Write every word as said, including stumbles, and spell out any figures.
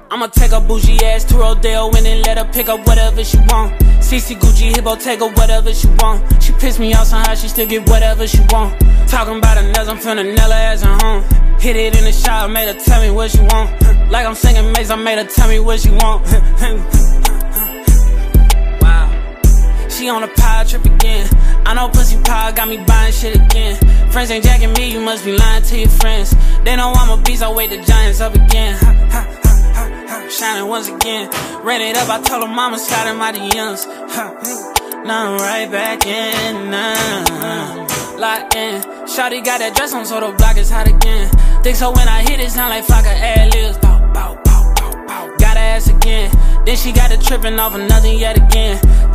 I'ma take a bougie ass to Rodeo and then let her pick up whatever she want. C C Gucci, Hippo, take her whatever she want. She pissed me off somehow, she still get whatever she want. Talking about her nails, I'm finna nail her ass at home. Hit it in the shower, made her tell me what she want. Like I'm singing Maze, I made her tell me what she want. Wow. She on a power trip again. I know pussy power got me buying shit again. Friends ain't jacking me, you must be lying to your friends. They know I'm a beast, I wake the giants up again. Shining once again. Ran it up, I told her mama slide in my D Ms. Now I'm right back in, nah. Locked in. Shawty got that dress on so the block is hot again. Think so when I hit it sound like Flocka ad-libs. Bow, bow, bow, bow, bow. Got her ass again. Then she got it tripping off of nothing yet again.